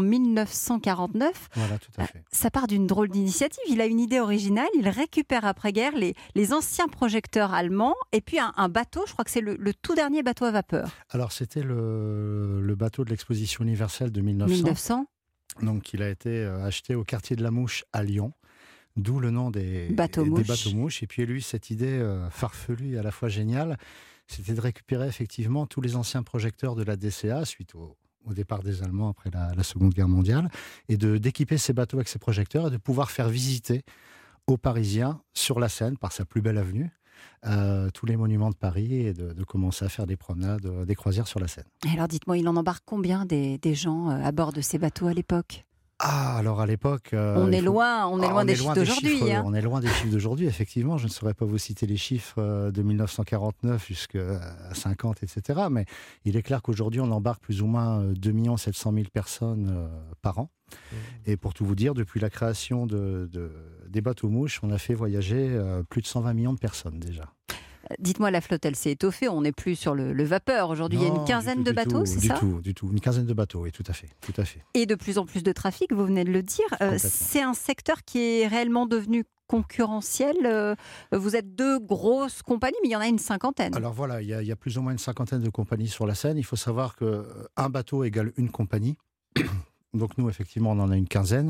[SPEAKER 3] 1949.
[SPEAKER 10] Voilà, tout à fait.
[SPEAKER 3] Ça part d'une drôle d'initiative. Il a une idée originale. Il récupère après-guerre les anciens projecteurs allemands et puis un bateau. Je crois que c'est le tout dernier bateau à vapeur.
[SPEAKER 10] Alors, c'était le bateau de l'exposition universelle de 1900. Donc, il a été acheté au quartier de la Mouche à Lyon. D'où le nom des bateaux-mouches. Et puis, il a eu cette idée farfelue et à la fois géniale. C'était de récupérer effectivement tous les anciens projecteurs de la DCA suite au départ des Allemands après la Seconde Guerre mondiale et d'équiper ces bateaux avec ces projecteurs et de pouvoir faire visiter aux Parisiens sur la Seine, par sa plus belle avenue, tous les monuments de Paris et de commencer à faire des promenades, des croisières sur la Seine.
[SPEAKER 3] Et alors dites-moi, il en embarque combien des gens à bord de ces bateaux à l'époque ?
[SPEAKER 10] Alors à l'époque...
[SPEAKER 3] on est loin des chiffres d'aujourd'hui.
[SPEAKER 10] On est loin des chiffres d'aujourd'hui, effectivement. Je ne saurais pas vous citer les chiffres de 1949 jusqu'à 50, etc. Mais il est clair qu'aujourd'hui, on embarque plus ou moins 2 700 000 personnes par an. Et pour tout vous dire, depuis la création des bateaux-mouches, on a fait voyager plus de 120 millions de personnes déjà.
[SPEAKER 3] Dites-moi, la flotte, elle s'est étoffée. On n'est plus sur le vapeur. Aujourd'hui, il y a une quinzaine de bateaux, c'est ça ?
[SPEAKER 10] Du tout. Une quinzaine de bateaux, oui, tout à fait.
[SPEAKER 3] Et de plus en plus de trafic, vous venez de le dire. C'est un secteur qui est réellement devenu concurrentiel. Vous êtes 2 grosses compagnies, mais il y en a une cinquantaine.
[SPEAKER 10] Alors voilà, il y a plus ou moins une cinquantaine de compagnies sur la Seine. Il faut savoir qu'un bateau égale une compagnie. Donc nous, effectivement, on en a une quinzaine.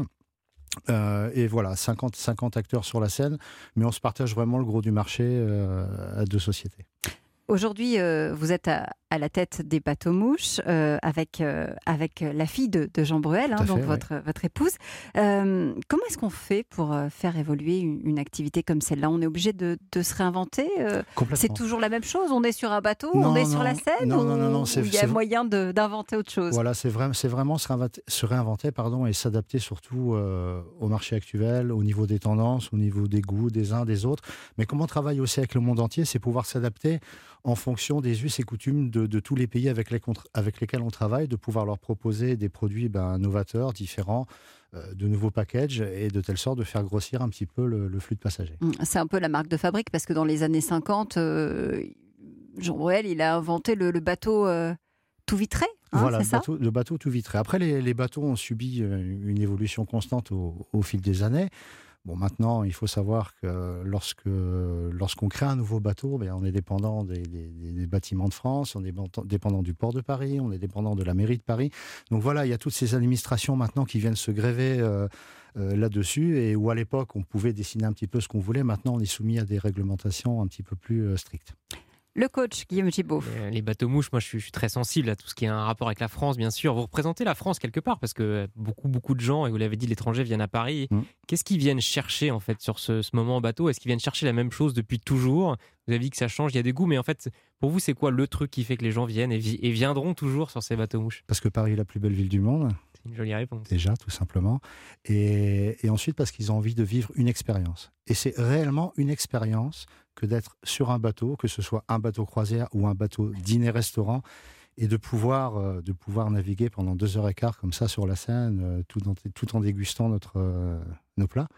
[SPEAKER 10] Et voilà, 50 acteurs sur la Seine, mais on se partage vraiment le gros du marché à 2 sociétés.
[SPEAKER 3] Aujourd'hui, vous êtes à la tête des bateaux-mouches avec la fille de Jean Bruel, donc votre épouse. Comment est-ce qu'on fait pour faire évoluer une activité comme celle-là ? On est obligé de se réinventer C'est toujours la même chose ? On est sur un bateau, on est sur la Seine ?
[SPEAKER 10] Non,
[SPEAKER 3] il y a moyen d'inventer autre chose ?
[SPEAKER 10] Voilà, c'est vraiment se réinventer et s'adapter surtout au marché actuel, au niveau des tendances, au niveau des goûts des uns, des autres. Mais comme on travaille aussi avec le monde entier, c'est pouvoir s'adapter en fonction des us et coutumes de tous les pays avec lesquels on travaille, de pouvoir leur proposer des produits novateurs, différents, de nouveaux packages, et de telle sorte de faire grossir un petit peu le flux de passagers.
[SPEAKER 3] C'est un peu la marque de fabrique, parce que dans les années 50, Jean Bruel, il a inventé le bateau tout vitré.
[SPEAKER 10] Voilà,
[SPEAKER 3] c'est ça ?
[SPEAKER 10] le bateau tout vitré. Après, les bateaux ont subi une évolution constante au fil des années. Bon, maintenant, il faut savoir que lorsqu'on crée un nouveau bateau, on est dépendant des bâtiments de France, on est dépendant du port de Paris, on est dépendant de la mairie de Paris. Donc voilà, il y a toutes ces administrations maintenant qui viennent se gréver là-dessus, et où à l'époque, on pouvait dessiner un petit peu ce qu'on voulait. Maintenant, on est soumis à des réglementations un petit peu plus strictes.
[SPEAKER 3] le coach Guillaume Gibault.
[SPEAKER 6] Les bateaux-mouches, moi je suis très sensible à tout ce qui a un rapport avec la France, bien sûr. Vous représentez la France quelque part, parce que beaucoup de gens, et vous l'avez dit, l'étranger viennent à Paris. Qu'est-ce qu'ils viennent chercher en fait sur ce moment en bateau? Est-ce qu'ils viennent chercher la même chose depuis toujours? Vous avez dit que ça change, il y a des goûts, mais en fait, pour vous, c'est quoi le truc qui fait que les gens viennent et viendront toujours sur ces bateaux-mouches?
[SPEAKER 10] Parce que Paris est la plus belle ville du monde.
[SPEAKER 6] C'est une jolie réponse.
[SPEAKER 10] Déjà, tout simplement. Et ensuite, parce qu'ils ont envie de vivre une expérience. Et c'est réellement une expérience que d'être sur un bateau, que ce soit un bateau croisière ou un bateau dîner-restaurant, et de pouvoir naviguer pendant 2h15 comme ça sur la Seine, tout en dégustant nos plats,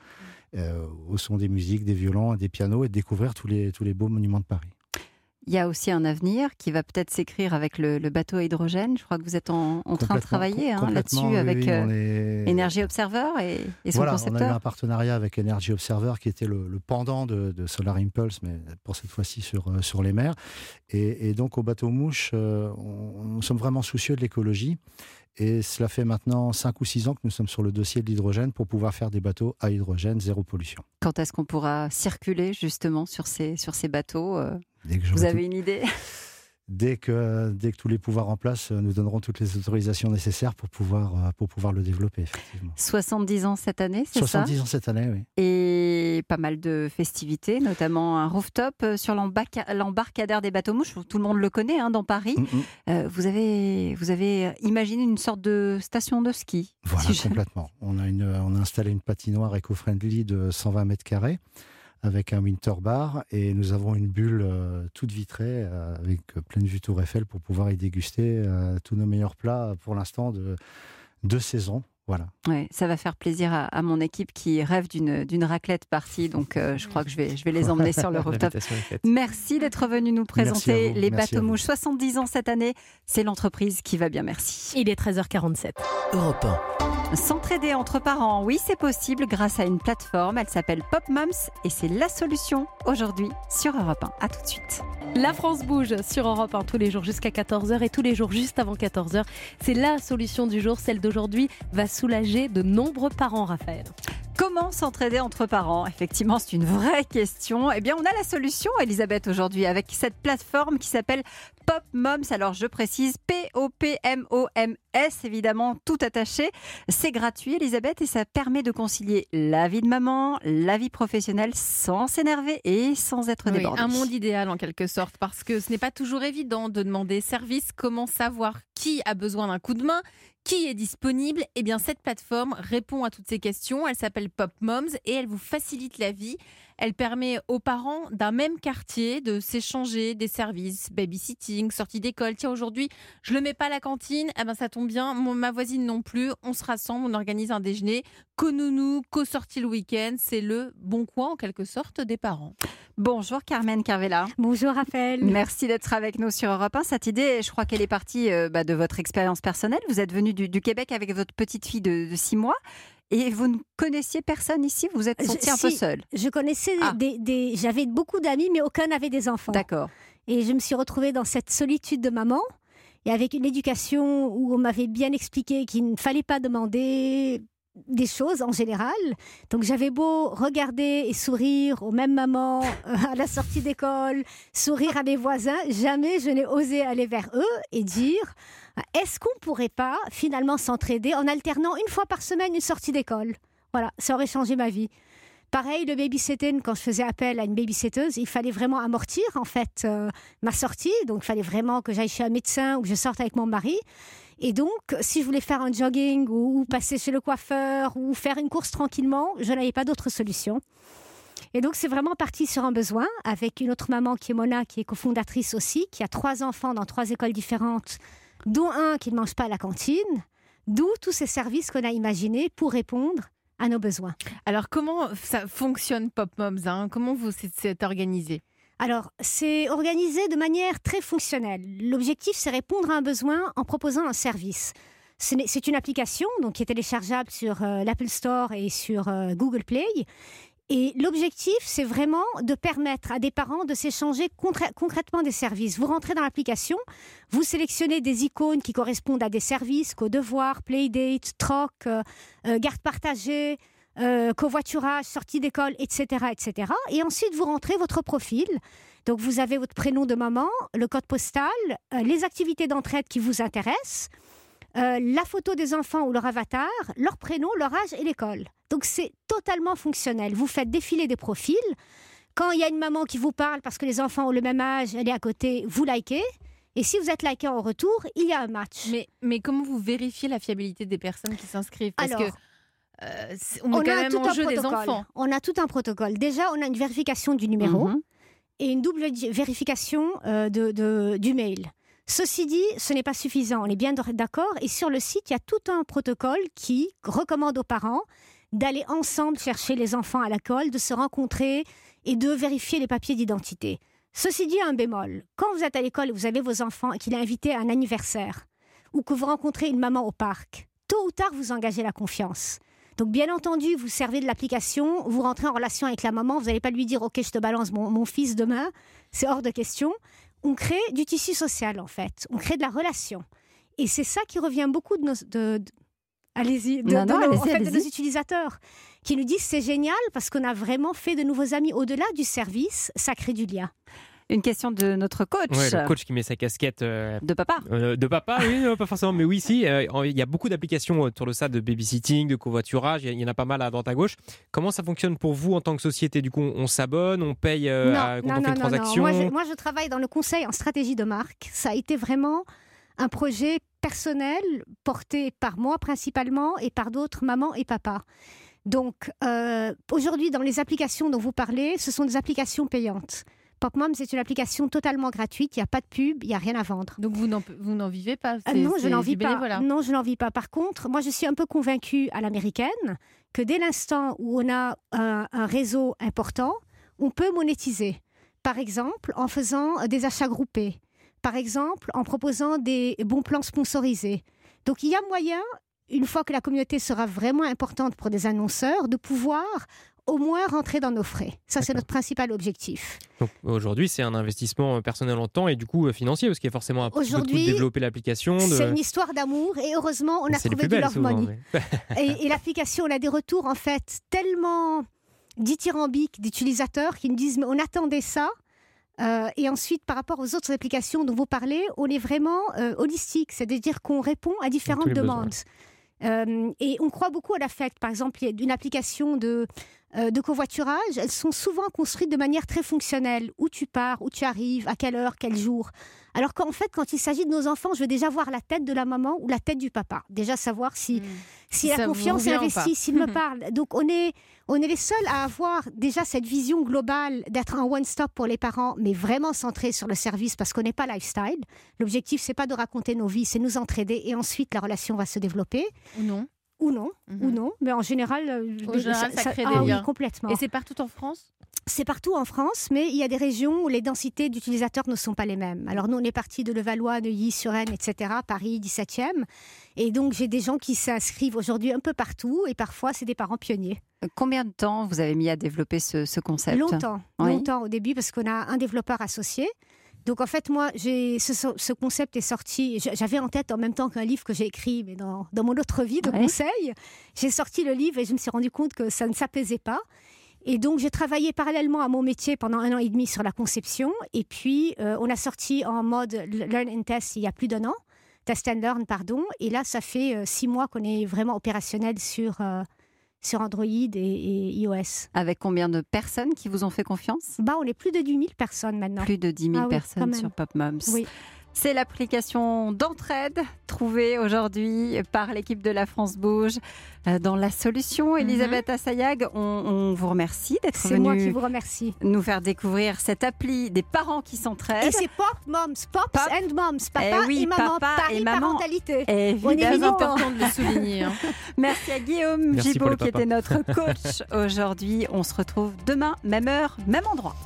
[SPEAKER 10] au son des musiques, des violons, des pianos, et de découvrir tous les beaux monuments de Paris.
[SPEAKER 3] Il y a aussi un avenir qui va peut-être s'écrire avec le bateau à hydrogène. Je crois que vous êtes en train de travailler là-dessus avec Energy Observer et son concepteur.
[SPEAKER 10] On a eu un partenariat avec Energy Observer qui était le pendant de Solar Impulse, mais pour cette fois-ci sur les mers. Et donc au bateau mouche, nous sommes vraiment soucieux de l'écologie. Et cela fait maintenant 5 ou 6 ans que nous sommes sur le dossier de l'hydrogène pour pouvoir faire des bateaux à hydrogène, zéro pollution.
[SPEAKER 3] Quand est-ce qu'on pourra circuler justement sur ces bateaux Vous avez une idée?
[SPEAKER 10] Dès que tous les pouvoirs en place nous donneront toutes les autorisations nécessaires pour pouvoir le développer, effectivement.
[SPEAKER 3] 70 ans cette année, c'est ça?
[SPEAKER 10] 70 ans cette année, oui.
[SPEAKER 3] Et pas mal de festivités, notamment un rooftop sur l'embarcadère des bateaux mouches. Tout le monde le connaît dans Paris. Vous avez imaginé une sorte de station de ski.
[SPEAKER 10] Voilà, complètement. On a installé une patinoire éco-friendly de 120 mètres carrés, avec un winter bar, et nous avons une bulle toute vitrée avec pleine vue Tour Eiffel pour pouvoir y déguster tous nos meilleurs plats pour l'instant de saison. Voilà.
[SPEAKER 3] Ouais, ça va faire plaisir à mon équipe qui rêve d'une raclette partie, donc je crois que je vais les emmener sur le rooftop. Merci d'être venu nous présenter les bateaux mouches. 70 ans cette année, c'est l'entreprise qui va bien, merci.
[SPEAKER 4] Il est 13h47.
[SPEAKER 1] Europe 1.
[SPEAKER 3] S'entraider entre parents, oui c'est possible grâce à une plateforme, elle s'appelle Pop Moms et c'est la solution aujourd'hui sur Europe 1. À tout de suite.
[SPEAKER 4] La France bouge sur Europe 1 tous les jours jusqu'à 14h et tous les jours juste avant 14h. C'est la solution du jour, celle d'aujourd'hui va soulager de nombreux parents, Raphaël.
[SPEAKER 3] Comment s'entraider entre parents? Effectivement, c'est une vraie question. Eh bien, on a la solution, Elisabeth, aujourd'hui, avec cette plateforme qui s'appelle Pop Moms. Alors, je précise, P-O-P-M-O-M-S, évidemment, tout attaché. C'est gratuit, Elisabeth, et ça permet de concilier la vie de maman, la vie professionnelle, sans s'énerver et sans être débordée.
[SPEAKER 9] Un monde idéal, en quelque sorte, parce que ce n'est pas toujours évident de demander service. Comment savoir qui a besoin d'un coup de main? Qui est disponible? Eh bien, cette plateforme répond à toutes ces questions. Elle s'appelle Pop Moms et elle vous facilite la vie. Elle permet aux parents d'un même quartier de s'échanger des services, babysitting, sortie d'école. Tiens, aujourd'hui, je le mets pas à la cantine. Eh ben, ça tombe bien. Ma voisine non plus. On se rassemble, on organise un déjeuner. Co-nounou, co-sortie le week-end. C'est le bon coin, en quelque sorte, des parents.
[SPEAKER 3] Bonjour Carmen Carvela.
[SPEAKER 11] Bonjour Raphaël.
[SPEAKER 3] Merci d'être avec nous sur Europe 1. Cette idée, je crois qu'elle est partie de votre expérience personnelle. Vous êtes venu du Québec avec votre petite fille de 6 mois. Et vous ne connaissiez personne ici? Vous vous êtes sentie un peu seule?
[SPEAKER 11] Je connaissais j'avais beaucoup d'amis, mais aucun n'avait des enfants.
[SPEAKER 3] D'accord.
[SPEAKER 11] Et je me suis retrouvée dans cette solitude de maman, et avec une éducation où on m'avait bien expliqué qu'il ne fallait pas demander des choses en général. Donc j'avais beau regarder et sourire aux mêmes mamans à la sortie d'école, sourire à mes voisins, jamais je n'ai osé aller vers eux et dire est-ce qu'on pourrait pas finalement s'entraider en alternant une fois par semaine une sortie d'école? Voilà, ça aurait changé ma vie. Pareil, le babysitting, quand je faisais appel à une babysitteuse, il fallait vraiment amortir en fait ma sortie. Donc il fallait vraiment que j'aille chez un médecin ou que je sorte avec mon mari. Et donc, si je voulais faire un jogging ou passer chez le coiffeur ou faire une course tranquillement, je n'avais pas d'autre solution. Et donc, c'est vraiment parti sur un besoin avec une autre maman qui est Mona, qui est cofondatrice aussi, qui a 3 enfants dans 3 écoles différentes, dont un qui ne mange pas à la cantine, d'où tous ces services qu'on a imaginés pour répondre à nos besoins.
[SPEAKER 9] Alors, comment ça fonctionne Pop Moms, Comment vous c'est organisé?
[SPEAKER 11] Alors, c'est organisé de manière très fonctionnelle. L'objectif, c'est répondre à un besoin en proposant un service. C'est une application donc, qui est téléchargeable sur l'Apple Store et sur Google Play. Et l'objectif, c'est vraiment de permettre à des parents de s'échanger concrètement des services. Vous rentrez dans l'application, vous sélectionnez des icônes qui correspondent à des services, co-devoirs, playdate, troc, garde partagée, covoiturage, sortie d'école, etc., etc. Et ensuite, vous rentrez votre profil. Donc, vous avez votre prénom de maman, le code postal, les activités d'entraide qui vous intéressent, la photo des enfants ou leur avatar, leur prénom, leur âge et l'école. Donc, c'est totalement fonctionnel. Vous faites défiler des profils. Quand il y a une maman qui vous parle parce que les enfants ont le même âge, elle est à côté, vous likez. Et si vous êtes liké en retour, il y a un match.
[SPEAKER 9] Mais comment vous vérifiez la fiabilité des personnes qui s'inscrivent ? Parce que on met quand même en jeu des enfants.
[SPEAKER 11] On a tout un protocole. Déjà, on a une vérification du numéro et une double vérification du mail. Ceci dit, ce n'est pas suffisant. On est bien d'accord. Et sur le site, il y a tout un protocole qui recommande aux parents d'aller ensemble chercher les enfants à l'école, de se rencontrer et de vérifier les papiers d'identité. Ceci dit, un bémol. Quand vous êtes à l'école et vous avez vos enfants et qu'il est invité à un anniversaire ou que vous rencontrez une maman au parc, tôt ou tard, vous engagez la confiance. Donc, bien entendu, vous servez de l'application, vous rentrez en relation avec la maman, vous n'allez pas lui dire « Ok, je te balance mon fils demain », c'est hors de question. On crée du tissu social, en fait. On crée de la relation. Et c'est ça qui revient beaucoup de nos utilisateurs, qui nous disent « C'est génial parce qu'on a vraiment fait de nouveaux amis. Au-delà du service, ça crée du lien ».
[SPEAKER 3] Une question de notre coach.
[SPEAKER 6] Ouais, le coach qui met sa casquette...
[SPEAKER 3] de papa.
[SPEAKER 6] De papa, oui, pas forcément, mais oui, si. Il y a beaucoup d'applications autour de ça, de babysitting, de covoiturage, il y en a pas mal à droite à gauche. Comment ça fonctionne pour vous en tant que société ? Du coup, on s'abonne, on paye quand on fait une transaction ?
[SPEAKER 11] Moi, je travaille dans le conseil en stratégie de marque. Ça a été vraiment un projet personnel porté par moi principalement et par d'autres mamans et papas. Donc, aujourd'hui, dans les applications dont vous parlez, ce sont des applications payantes. PopMom, c'est une application totalement gratuite, il n'y a pas de pub, il n'y a rien à vendre.
[SPEAKER 9] Donc vous n'en vivez pas ?
[SPEAKER 11] Non, je n'en vis pas. Non, je n'en vis pas. Par contre, moi je suis un peu convaincue à l'américaine que dès l'instant où on a un réseau important, on peut monétiser. Par exemple, en faisant des achats groupés. Par exemple, en proposant des bons plans sponsorisés. Donc il y a moyen, une fois que la communauté sera vraiment importante pour des annonceurs, de pouvoir au moins rentrer dans nos frais. Ça, c'est notre principal objectif.
[SPEAKER 6] Donc aujourd'hui, c'est un investissement personnel en temps et du coup financier, parce qu'il y a forcément un petit peu de coût de développer l'application.
[SPEAKER 11] C'est une histoire d'amour et heureusement, on a trouvé du love money. Et l'application, on a des retours en fait tellement dithyrambiques d'utilisateurs qui nous disent « mais on attendait ça ». Et ensuite, par rapport aux autres applications dont vous parlez, on est vraiment holistique, c'est-à-dire qu'on répond à différentes demandes. Et on croit beaucoup à l'affect. Par exemple, il y a une application de covoiturage, elles sont souvent construites de manière très fonctionnelle. Où tu pars, où tu arrives, à quelle heure, quel jour. Alors qu'en fait, quand il s'agit de nos enfants, je veux déjà voir la tête de la maman ou la tête du papa. Déjà savoir si la confiance est investie, s'il me parle. Donc on est les seuls à avoir déjà cette vision globale d'être un one-stop pour les parents, mais vraiment centré sur le service parce qu'on n'est pas lifestyle. L'objectif, c'est pas de raconter nos vies, c'est nous entraider et ensuite la relation va se développer. Ou non, mais en général,
[SPEAKER 9] ça crée des liens.
[SPEAKER 11] Oui, complètement.
[SPEAKER 9] Et c'est partout en France ?
[SPEAKER 11] C'est partout en France, mais il y a des régions où les densités d'utilisateurs ne sont pas les mêmes. Alors nous, on est parti de Levallois, Neuilly-sur-Seine, etc., Paris, 17e. Et donc, j'ai des gens qui s'inscrivent aujourd'hui un peu partout, et parfois, c'est des parents pionniers.
[SPEAKER 3] Combien de temps vous avez mis à développer ce concept ?
[SPEAKER 11] Longtemps au début, parce qu'on a un développeur associé. Donc en fait, moi, ce concept est sorti, j'avais en tête en même temps qu'un livre que j'ai écrit, mais dans mon autre vie de conseil, j'ai sorti le livre et je me suis rendu compte que ça ne s'apaisait pas. Et donc j'ai travaillé parallèlement à mon métier pendant 1 an et demi sur la conception. Et puis on a sorti en mode Learn and Test il y a plus d'1 an, Test and Learn, pardon. Et là, ça fait 6 mois qu'on est vraiment opérationnel sur Android et iOS.
[SPEAKER 3] Avec combien de personnes qui vous ont fait confiance ?
[SPEAKER 11] On est plus de 10 000 personnes maintenant.
[SPEAKER 3] Plus de 10 000 personnes sur PopMoms.
[SPEAKER 11] Oui.
[SPEAKER 3] C'est l'application d'entraide trouvée aujourd'hui par l'équipe de La France Bouge dans la solution. Elisabeth Assayag, on vous remercie d'être venue.
[SPEAKER 11] C'est moi qui vous remercie.
[SPEAKER 3] Nous faire découvrir cette appli des parents qui s'entraident.
[SPEAKER 11] Et c'est PopMoms, Pops and Moms, papa et maman, parentalité.
[SPEAKER 3] Évidemment.
[SPEAKER 9] C'est important de le souligner.
[SPEAKER 3] Merci à Guillaume Gibaud qui était notre coach aujourd'hui. On se retrouve demain, même heure, même endroit.